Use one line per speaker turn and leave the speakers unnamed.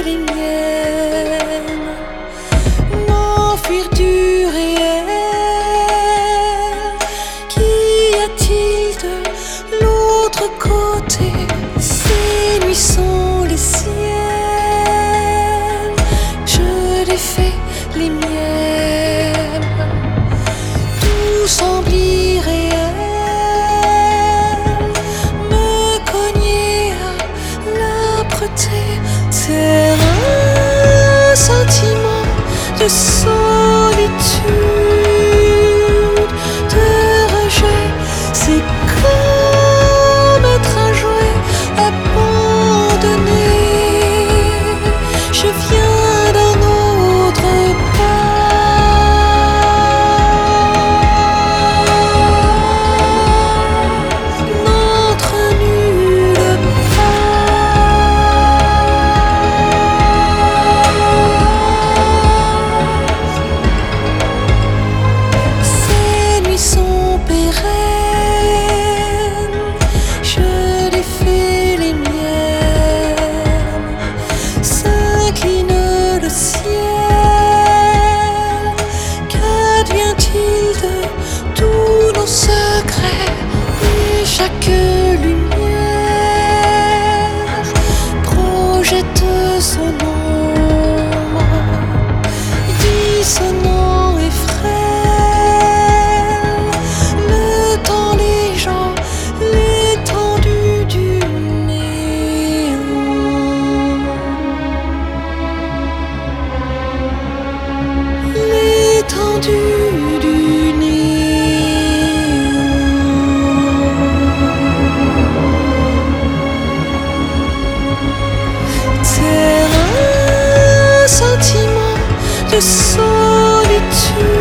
les miennes, m'enfuir du réel. Qu'y a-t-il de l'autre côté? Ces nuits sont les siennes, je défais les miennes. Tout semble irréel, me cogner à l'âpreté. C'est un sentiment de solitude, de rejet. C'est comme être un jouet abandonné. Je viens d'un autre part, n'entre nulle part. Ces nuits sont pérennes, je défais les miennes. S'incline le ciel, qu'advient-il de tous nos secrets? Et chaque lumière projette son ombre, dissonant et frêle. Le temps, les gens, l'étendue du néant, l'étendue du néant. C'est un sentiment de solitude,